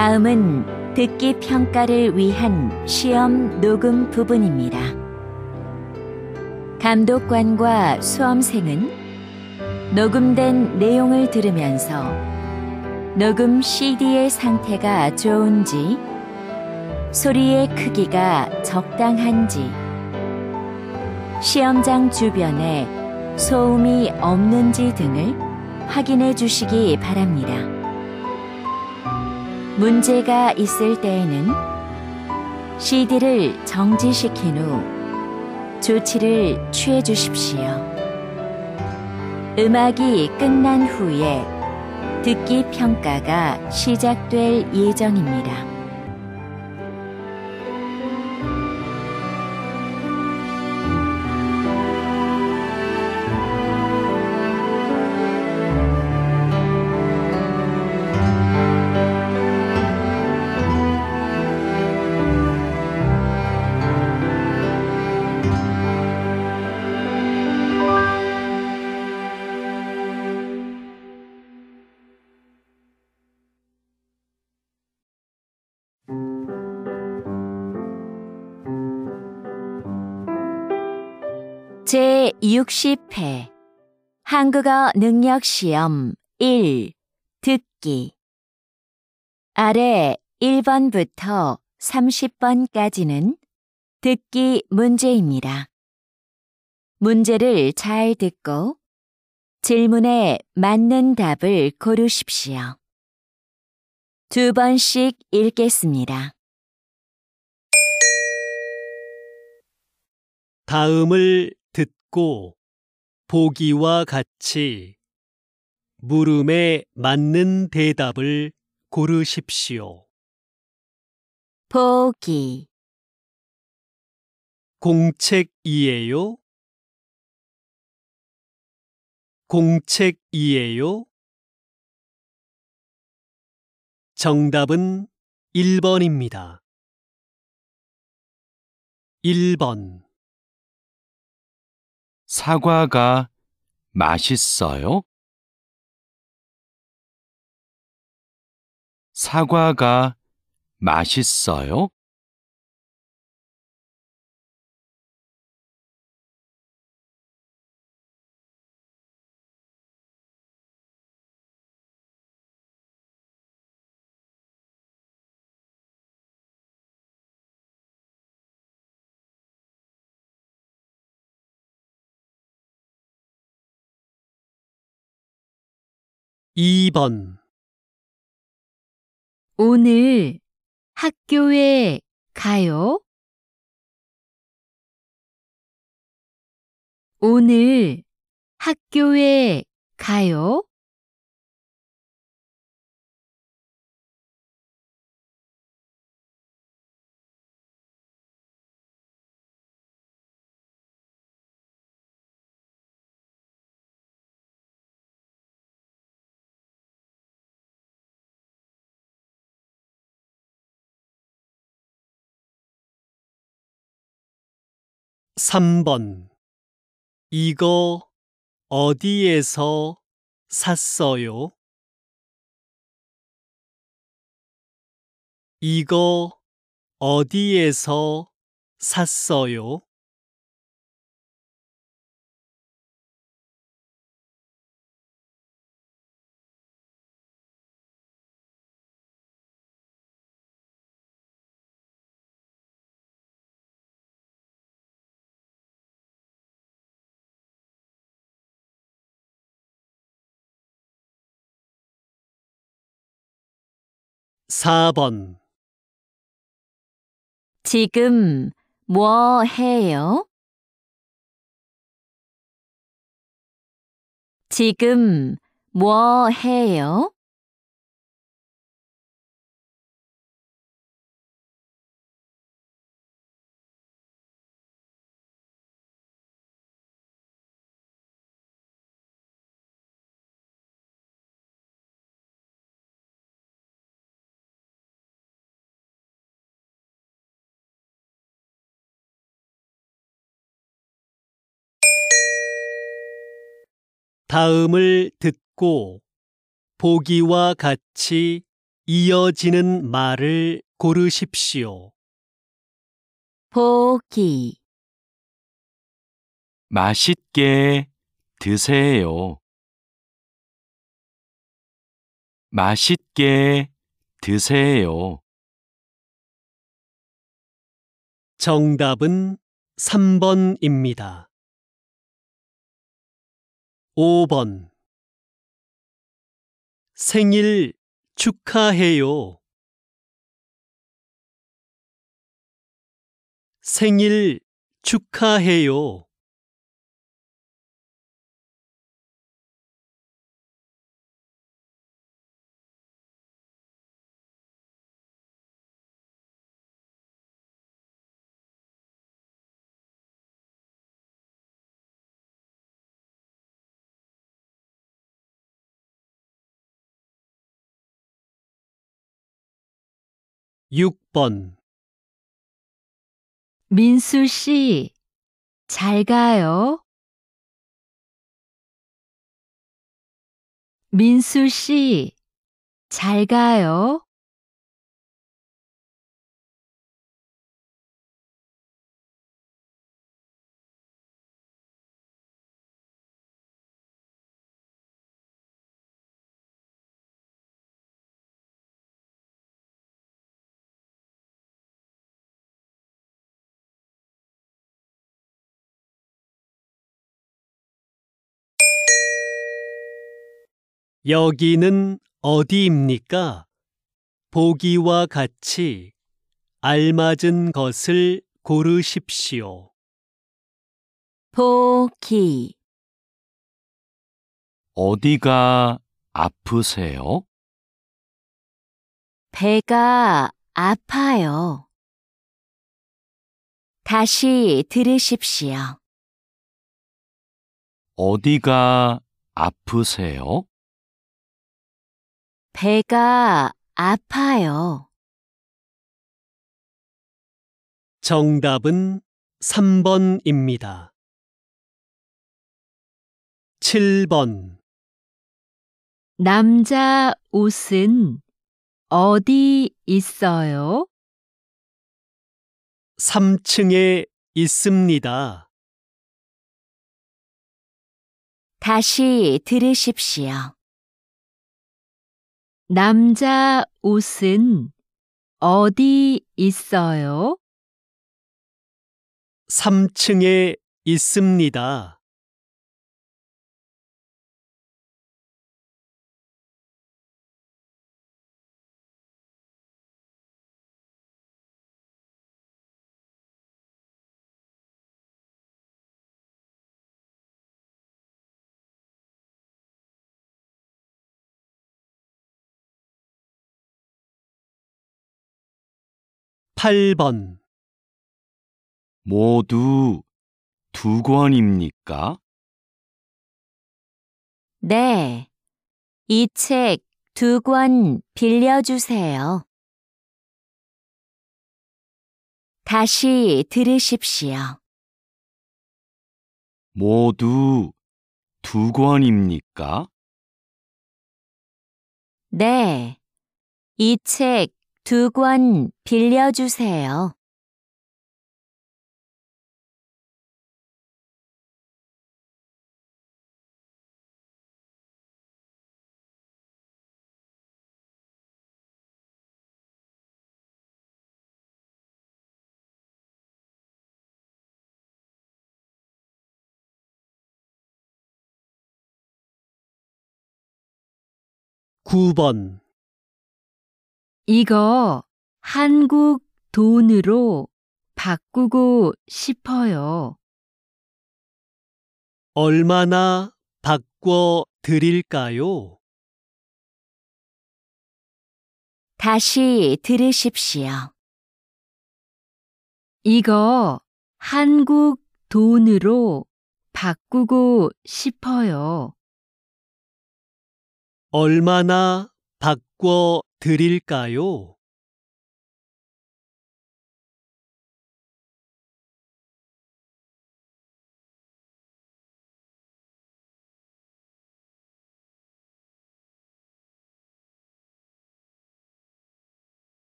다음은 듣기 평가를 위한 시험 녹음 부분입니다. 감독관과 수험생은 녹음된 내용을 들으면서 녹음 CD의 상태가 좋은지, 소리의 크기가 적당한지, 시험장 주변에 소음이 없는지 등을 확인해 주시기 바랍니다. 문제가 있을 때에는 CD를 정지시킨 후 조치를 취해 주십시오. 음악이 끝난 후에 듣기 평가가 시작될 예정입니다. 제60회 한국어 능력시험 1 듣기. 아래 1번부터 30번까지는 듣기 문제입니다. 문제를 잘 듣고 질문에 맞는 답을 고르십시오. 2번씩 읽겠습니다. 다음을 듣고 보기와 같이 물음에 맞는 대답을 고르십시오. 보기. 공책이에요? 공책이에요? 정답은 1번입니다. 1번. 사과가 맛있어요? 사과가 맛있어요? 2번. 오늘 학교에 가요? 오늘 학교에 가요? 3번. 이거 어디에서 샀어요? 이거 어디에서 샀어요? 4번. 지금 뭐 해요? 지금 뭐 해요? '다음을 듣고 보기와 같이 이어지는 말을 고르십시오. 보기, 맛있게 드세요. 맛있게 드세요. 정답은 3번입니다. 5번. 생일 축하해요. 생일 축하해요. 6번. 민수 씨, 잘 가요. 민수 씨, 잘 가요. '여기는 어디입니까?' 보기와 같이 알맞은 것을 고르십시오. 보기, 어디가 아프세요? 배가 아파요. 다시 들으십시오. 어디가 아프세요? 배가 아파요. 정답은 3번입니다. 7번. 남자 옷은 어디 있어요? 3층에 있습니다. 다시 들으십시오. 남자 옷은 어디 있어요? 3층에 있습니다. 8번. 모두 2권입니까? 네. 이 책 2권 빌려주세요. 다시 들으십시오. 모두 2권입니까? 네. 이 책 2권 빌려주세요. 구 번. 이거 한국 돈으로 바꾸고 싶어요. 얼마나 바꿔 드릴까요? 다시 들으십시오. 이거 한국 돈으로 바꾸고 싶어요. 얼마나 바꿔 드릴까요?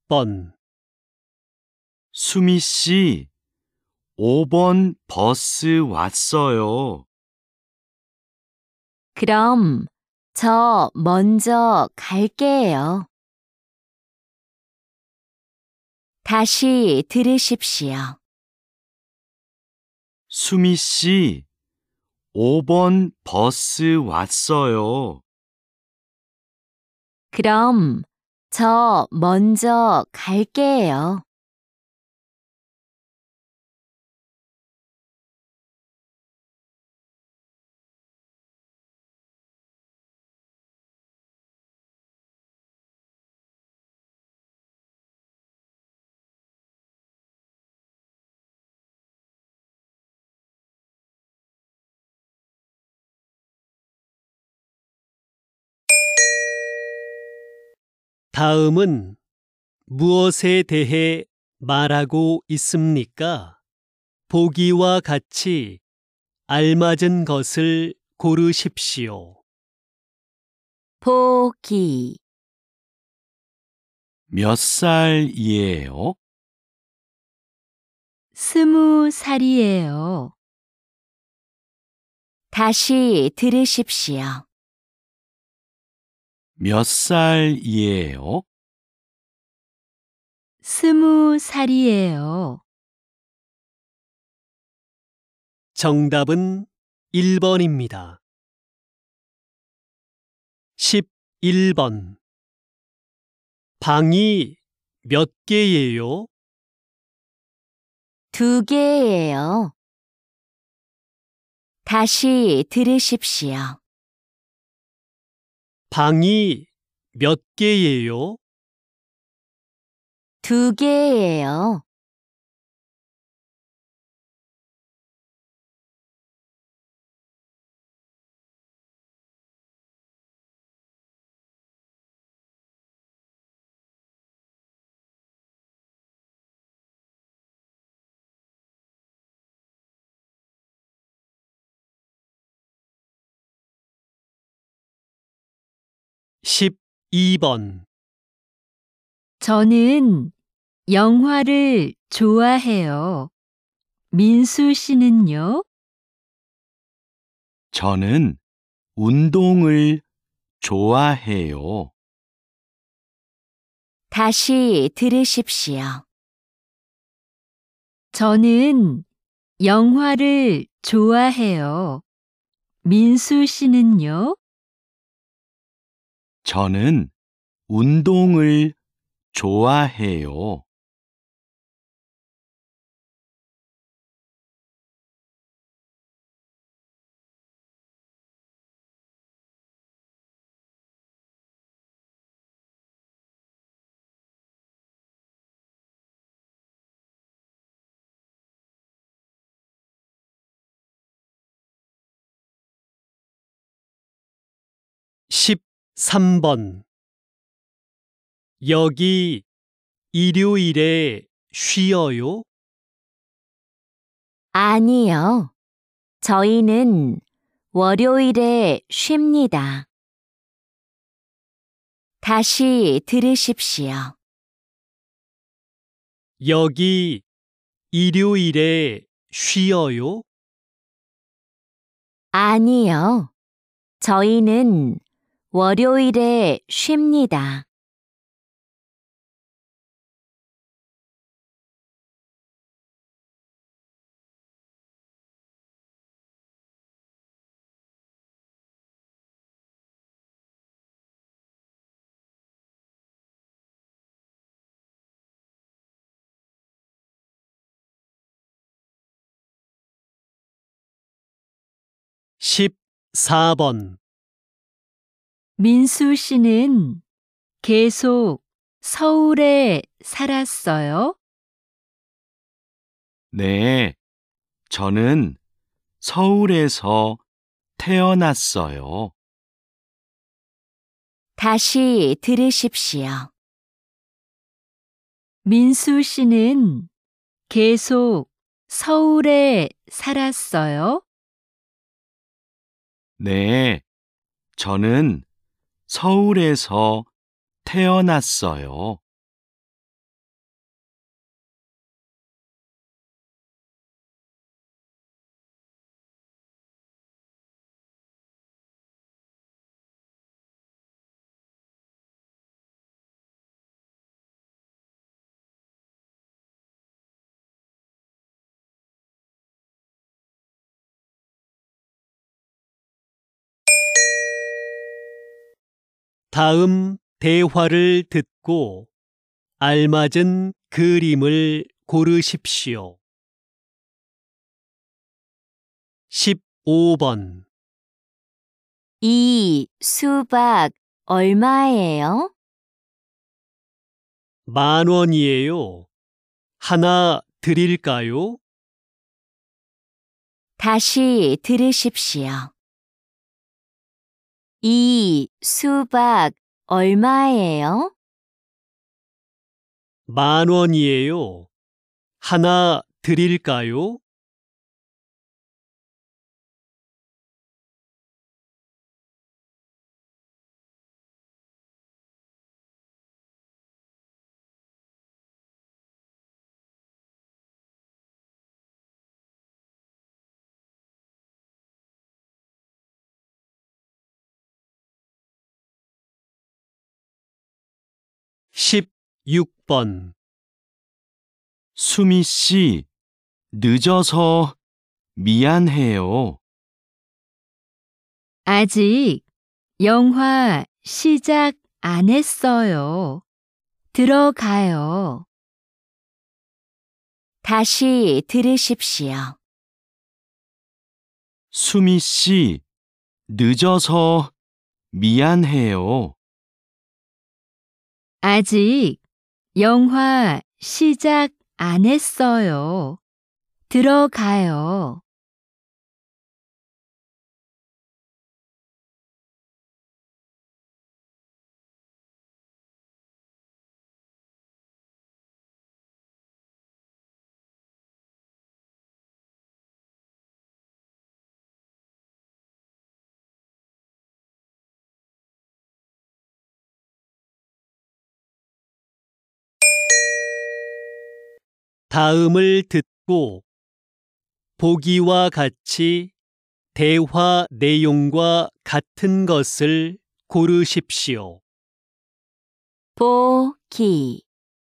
6번, 수미 씨, 5번 버스 왔어요. 그럼 저 먼저 갈게요. 다시 들으십시오. 수미 씨, 5번 버스 왔어요. 그럼 저 먼저 갈게요. 다음은 무엇에 대해 말하고 있습니까? 보기와 같이 알맞은 것을 고르십시오. 보기, 몇 살이에요? 20살이에요. 다시 들으십시오. 몇 살이에요? 20살이에요. 정답은 1번입니다. 11번. 방이 몇 개예요? 2개예요. 다시 들으십시오. 방이 몇 개예요? 2개예요. 십이 번. 저는 영화를 좋아해요. 민수 씨는요? 저는 운동을 좋아해요. 다시 들으십시오. 저는 영화를 좋아해요. 민수 씨는요? 저는 운동을 좋아해요. 십삼 번. 여기 일요일에 쉬어요? 아니요. 저희는 월요일에 쉽니다. 다시 들으십시오. 여기 일요일에 쉬어요? 아니요. 저희는 월요일에 쉽니다. 십사 번. 민수 씨는 계속 서울에 살았어요? 네, 저는 서울에서 태어났어요. 다시 들으십시오. 민수 씨는 계속 서울에 살았어요? 네, 저는 서울에서 태어났어요. 다음 대화를 듣고 알맞은 그림을 고르십시오. 15번. 이 수박 얼마예요? 10,000원이에요. 하나 드릴까요? 다시 들으십시오. 이 수박 얼마예요? 10,000원이에요. 하나 드릴까요? 십육 번. 수미 씨, 늦어서 미안해요. 아직 영화 시작 안 했어요. 들어가요. 다시 들으십시오. 수미 씨, 늦어서 미안해요. 아직 영화 시작 안 했어요. 들어가요. 다음을 듣고 보기와 같이 대화 내용과 같은 것을 고르십시오. 보기.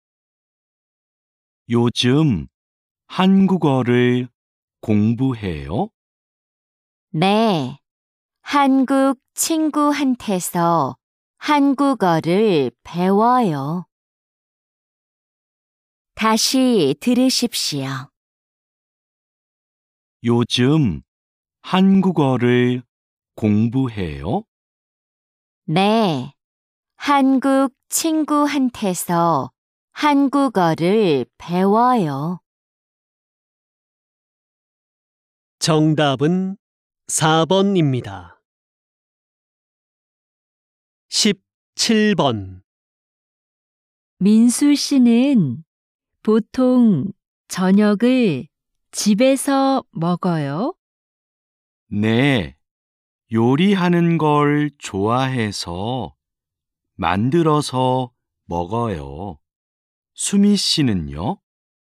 요즘 한국어를 공부해요? 네. 한국 친구한테서 한국어를 배워요. 다시 들으십시오. 요즘 한국어를 공부해요? 네. 한국 친구한테서 한국어를 배워요. 정답은 4번입니다. 17번. 민수 씨는 보통 저녁을 집에서 먹어요? 네, 요리하는 걸 좋아해서 만들어서 먹어요. 수미 씨는요?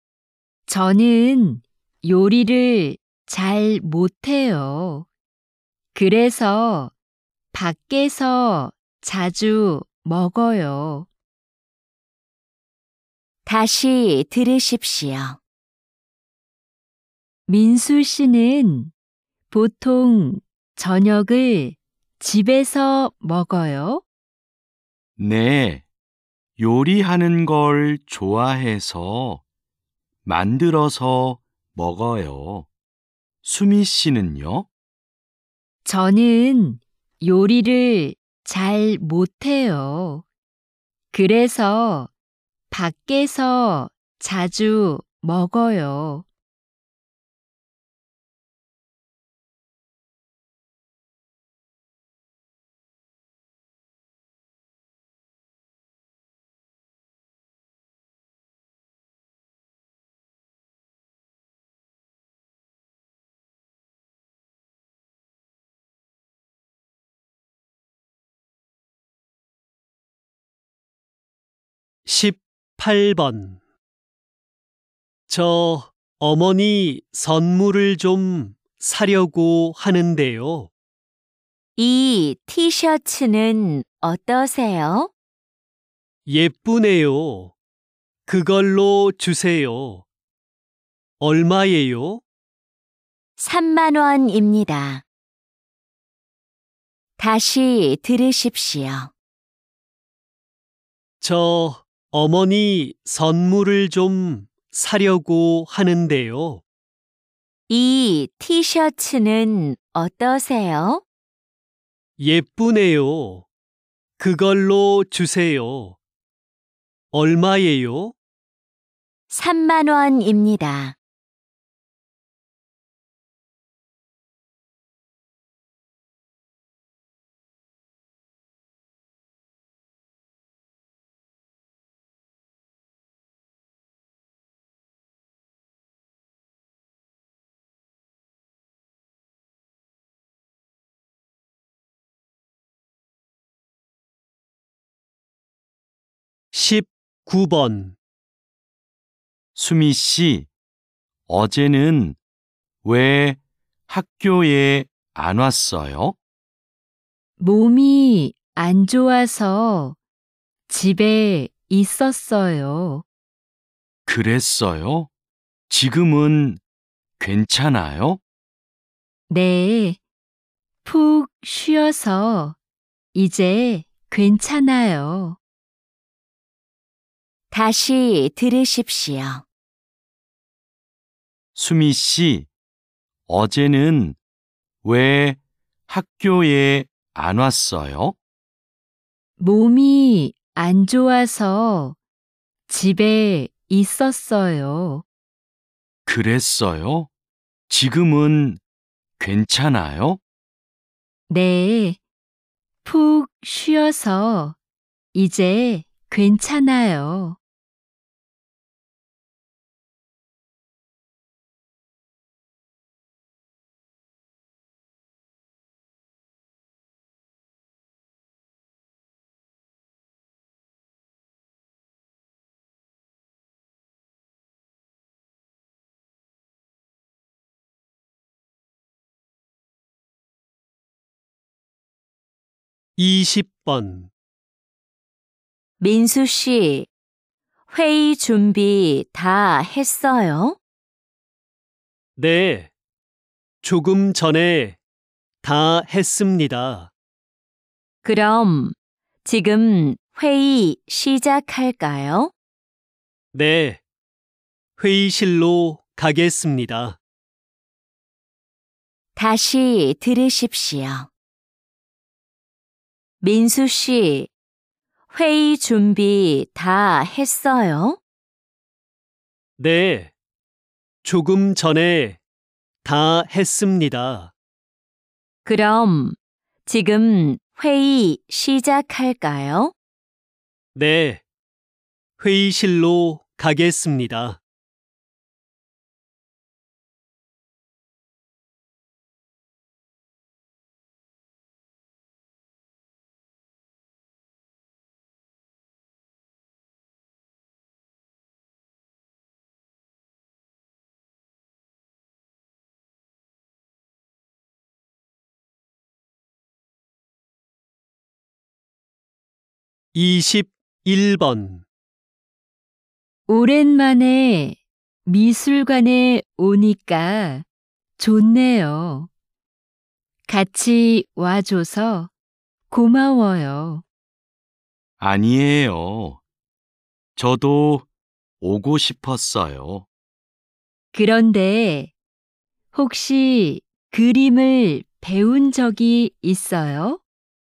저는 요리를 잘 못해요. 그래서 밖에서 자주 먹어요. 다시 들으십시오. 민수 씨는 보통 저녁을 집에서 먹어요? 네, 요리하는 걸 좋아해서 만들어서 먹어요. 수미 씨는요? 저는 요리를 잘 못해요. 그래서 밖에서 자주 먹어요. 십팔 번. 저 어머니 선물을 좀 사려고 하는데요. 이 티셔츠는 어떠세요? 예쁘네요. 그걸로 주세요. 얼마예요? 3만 원입니다. 다시 들으십시오. 저 어머니 선물을 좀 사려고 하는데요. 이 티셔츠는 어떠세요? 예쁘네요. 그걸로 주세요. 얼마예요? 3만 원입니다. 십구 번 수미 씨, 어제는 왜 학교에 안 왔어요? 몸이 안 좋아서 집에 있었어요. 그랬어요? 지금은 괜찮아요? 네, 푹 쉬어서 이제 괜찮아요. 다시 들으십시오. 수미 씨, 어제는 왜 학교에 안 왔어요? 몸이 안 좋아서 집에 있었어요. 그랬어요? 지금은 괜찮아요? 네, 푹 쉬어서 이제 괜찮아요. 이십 번 민수 씨, 회의 준비 다 했어요? 네, 조금 전에 다 했습니다. 그럼 지금 회의 시작할까요? 네, 회의실로 가겠습니다. 다시 들으십시오. 민수 씨, 회의 준비 다 했어요? 네, 조금 전에 다 했습니다. 그럼 지금 회의 시작할까요? 네, 회의실로 가겠습니다. 이십일 번 오랜만에 미술관에 오니까 좋네요. 같이 와줘서 고마워요. 아니에요. 저도 오고 싶었어요. 그런데 혹시 그림을 배운 적이 있어요?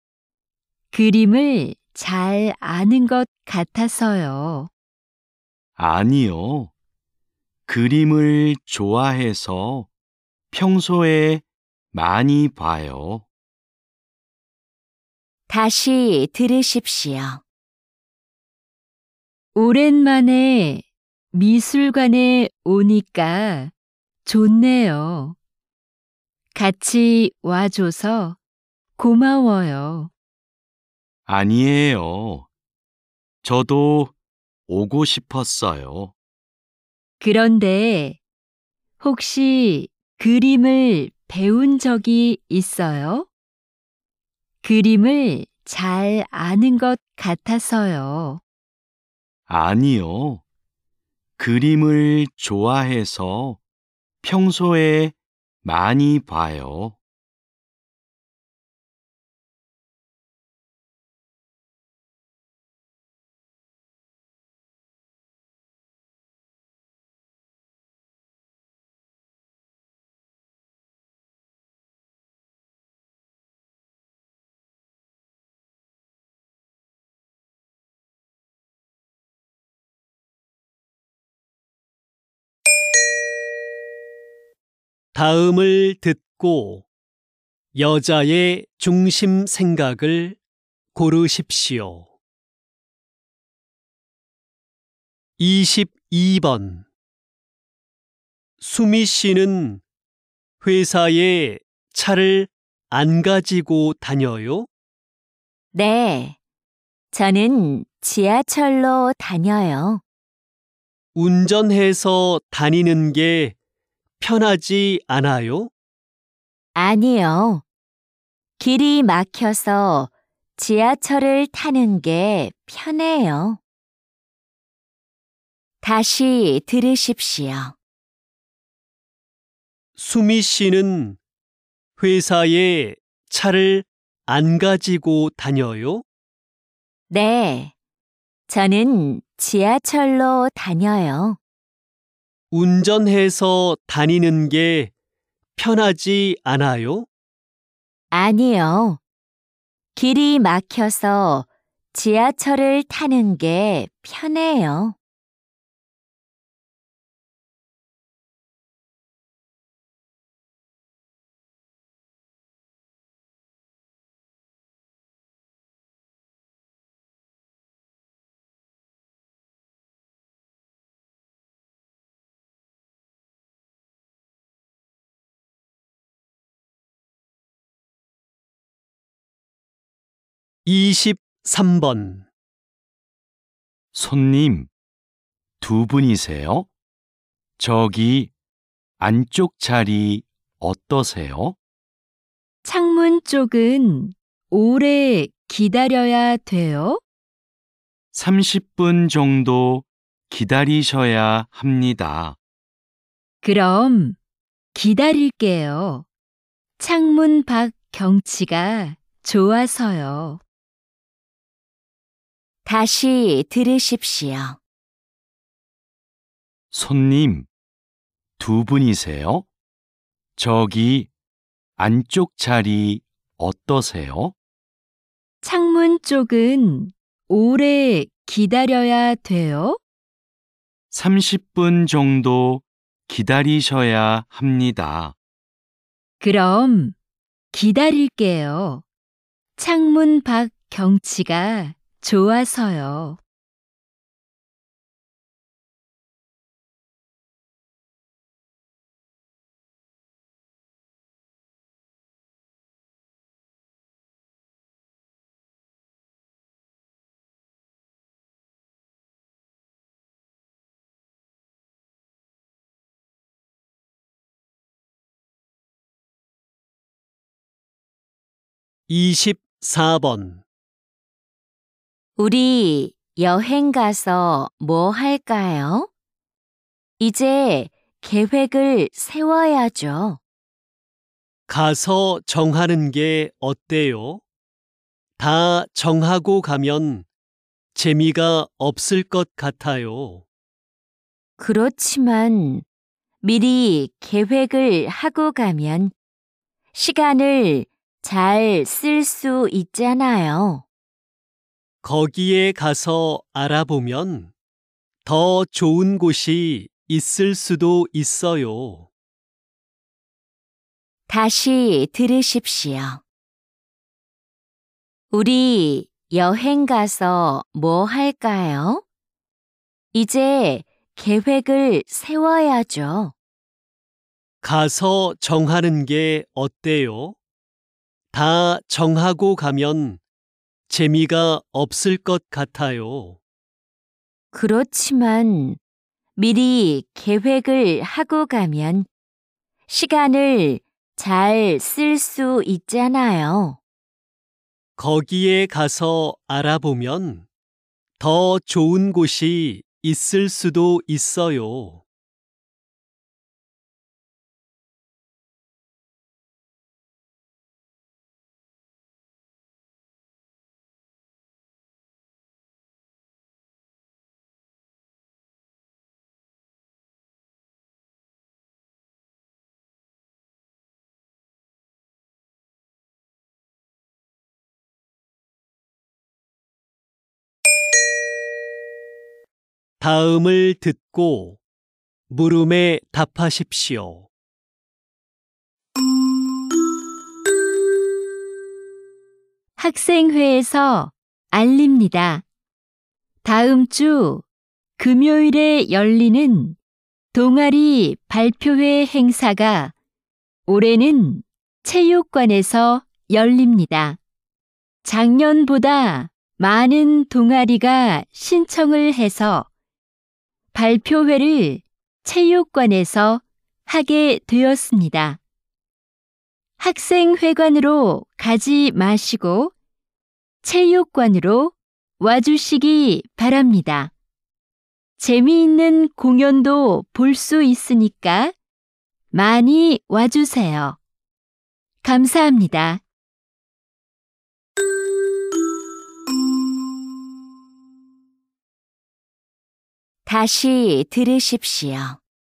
그림을 잘 아는 것 같아서요. 아니요. 그림을 좋아해서 평소에 많이 봐요. 다시 들으십시오. 오랜만에 미술관에 오니까 좋네요. 같이 와줘서 고마워요. 아니에요. 저도 오고 싶었어요. 그런데 혹시 그림을 배운 적이 있어요? 그림을 잘 아는 것 같아서요. 아니요. 그림을 좋아해서 평소에 많이 봐요. 다음을 듣고 여자의 중심 생각을 고르십시오. 22번. 수미 씨는 회사에 차를 안 가지고 다녀요? 네, 저는 지하철로 다녀요. 운전해서 다니는 게 편하지 않아요? 아니요. 길이 막혀서 지하철을 타는 게 편해요. 다시 들으십시오. 수미 씨는 회사에 차를 안 가지고 다녀요? 네, 저는 지하철로 다녀요. 운전해서 다니는 게 편하지 않아요? 아니요. 길이 막혀서 지하철을 타는 게 편해요. (23번) 손님, 두 분이세요? 저기 안쪽 자리 어떠세요? 창문 쪽은 오래 기다려야 돼요? 30분 정도 기다리셔야 합니다. 그럼 기다릴게요. 창문 밖 경치가 좋아서요. 다시 들으십시오. 손님, 두 분이세요? 저기 안쪽 자리 어떠세요? 창문 쪽은 오래 기다려야 돼요? 30분 정도 기다리셔야 합니다. 그럼 기다릴게요. 창문 밖 경치가 좋아서요. (24번) 우리 여행 가서 뭐 할까요? 이제 계획을 세워야죠. 가서 정하는 게 어때요? 다 정하고 가면 재미가 없을 것 같아요. 그렇지만 미리 계획을 하고 가면 시간을 잘 쓸 수 있잖아요. 거기에 가서 알아보면 더 좋은 곳이 있을 수도 있어요. 다시 들으십시오. 우리 여행 가서 뭐 할까요? 이제 계획을 세워야죠. 가서 정하는 게 어때요? 다 정하고 가면 재미가 없을 것 같아요. 그렇지만 미리 계획을 하고 가면 시간을 잘 쓸 수 있잖아요. 거기에 가서 알아보면 더 좋은 곳이 있을 수도 있어요. 다음을 듣고 물음에 답하십시오. 학생회에서 알립니다. 다음 주 금요일에 열리는 동아리 발표회 행사가 올해는 체육관에서 열립니다. 작년보다 많은 동아리가 신청을 해서 발표회를 체육관에서 하게 되었습니다. 학생회관으로 가지 마시고 체육관으로 와주시기 바랍니다. 재미있는 공연도 볼 수 있으니까 많이 와주세요. 감사합니다. 다시 들으십시오.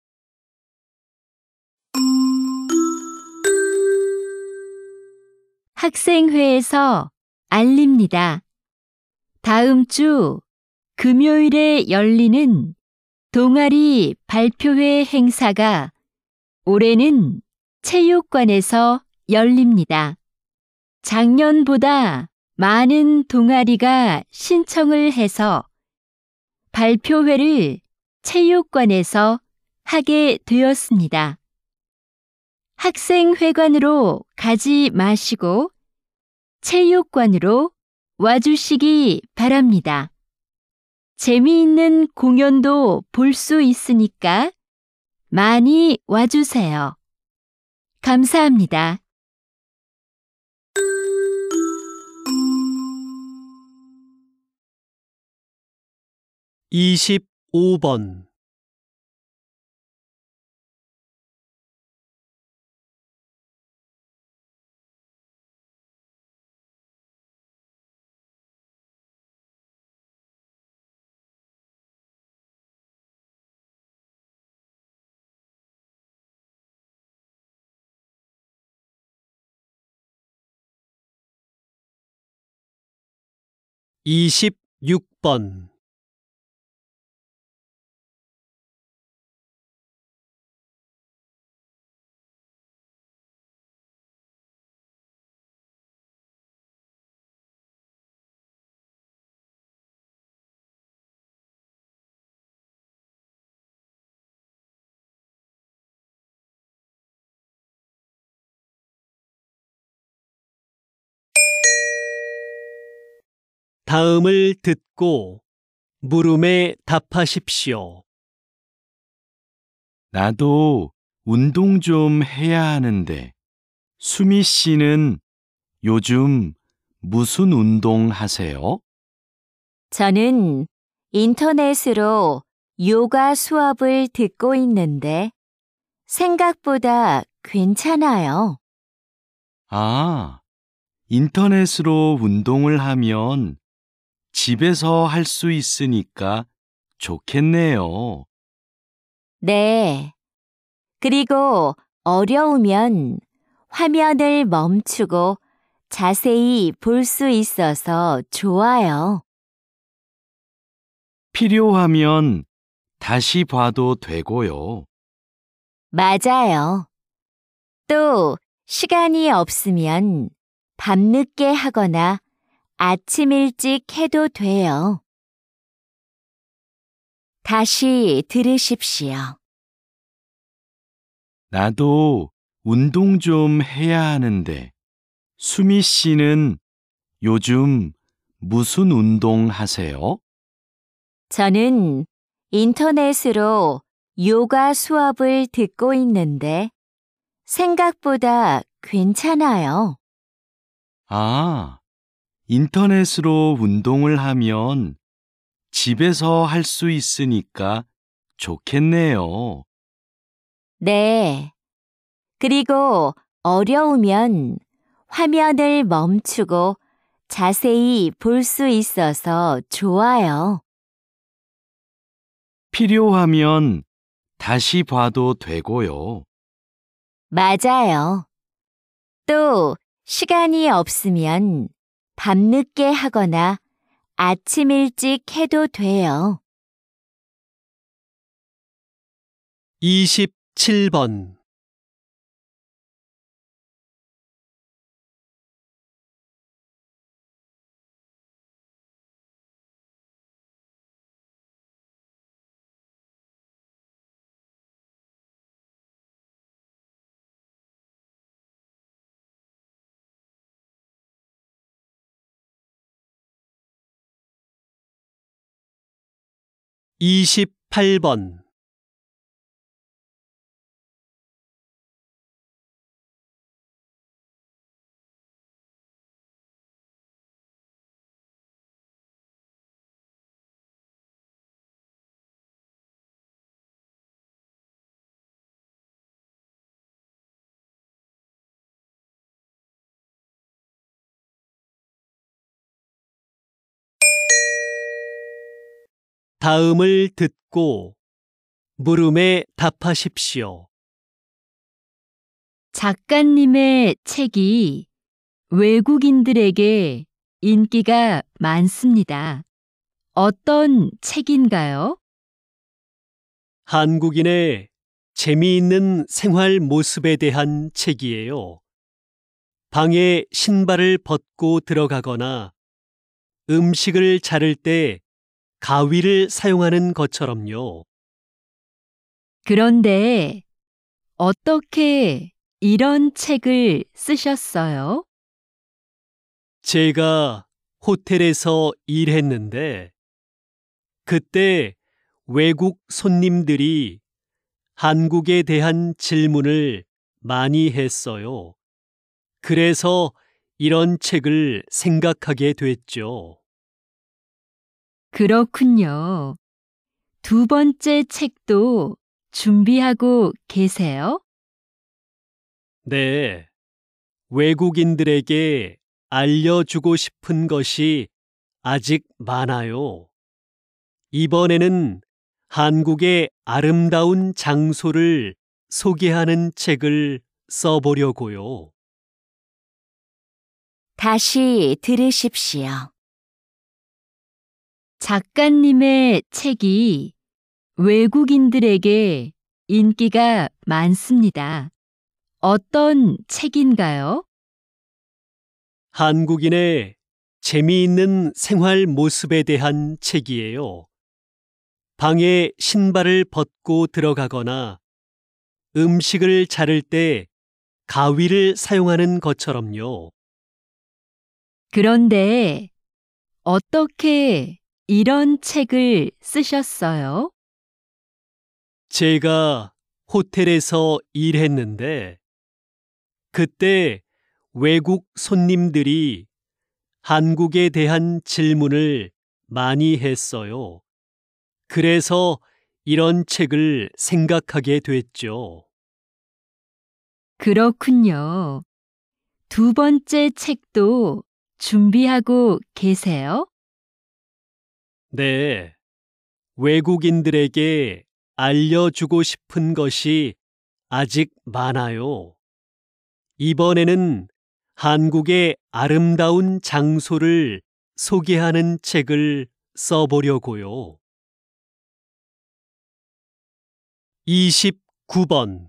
학생회에서 알립니다. 다음 주 금요일에 열리는 동아리 발표회 행사가 올해는 체육관에서 열립니다. 작년보다 많은 동아리가 신청을 해서 발표회를 체육관에서 하게 되었습니다. 학생회관으로 가지 마시고 체육관으로 와주시기 바랍니다. 재미있는 공연도 볼 수 있으니까 많이 와주세요. 감사합니다. (25번) (26번) 다음을 듣고 물음에 답하십시오. 나도 운동 좀 해야 하는데, 수미 씨는 요즘 무슨 운동 하세요? 저는 인터넷으로 요가 수업을 듣고 있는데 생각보다 괜찮아요. 아, 인터넷으로 운동을 하면 집에서 할 수 있으니까 좋겠네요. 네. 그리고 어려우면 화면을 멈추고 자세히 볼 수 있어서 좋아요. 필요하면 다시 봐도 되고요. 맞아요. 또 시간이 없으면 밤늦게 하거나 아침 일찍 해도 돼요. 다시 들으십시오. 나도 운동 좀 해야 하는데, 수미 씨는 요즘 무슨 운동 하세요? 저는 인터넷으로 요가 수업을 듣고 있는데 생각보다 괜찮아요. 아, 인터넷으로 운동을 하면 집에서 할 수 있으니까 좋겠네요. 네. 그리고 어려우면 화면을 멈추고 자세히 볼 수 있어서 좋아요. 필요하면 다시 봐도 되고요. 맞아요. 또 시간이 없으면 밤늦게 하거나 아침 일찍 해도 돼요. 27번, 28번, '다음을 듣고 물음에 답하십시오. 작가님의 책이 외국인들에게 인기가 많습니다. 어떤 책인가요? 한국인의 재미있는 생활 모습에 대한 책이에요. 방에 신발을 벗고 들어가거나 음식을 자를 때 가위를 사용하는 것처럼요. 그런데 어떻게 이런 책을 쓰셨어요? 제가 호텔에서 일했는데 그때 외국 손님들이 한국에 대한 질문을 많이 했어요. 그래서 이런 책을 생각하게 됐죠. 그렇군요. 두 번째 책도 준비하고 계세요? 네, 외국인들에게 알려주고 싶은 것이 아직 많아요. 이번에는 한국의 아름다운 장소를 소개하는 책을 써보려고요. 다시 들으십시오. 작가님의 책이 외국인들에게 인기가 많습니다. 어떤 책인가요? 한국인의 재미있는 생활 모습에 대한 책이에요. 방에 신발을 벗고 들어가거나 음식을 자를 때 가위를 사용하는 것처럼요. 그런데 어떻게 이런 책을 쓰셨어요? 제가 호텔에서 일했는데 그때 외국 손님들이 한국에 대한 질문을 많이 했어요. 그래서 이런 책을 생각하게 됐죠. 그렇군요. 두 번째 책도 준비하고 계세요? 네, 외국인들에게 알려주고 싶은 것이 아직 많아요. 이번에는 한국의 아름다운 장소를 소개하는 책을 써보려고요. 29번,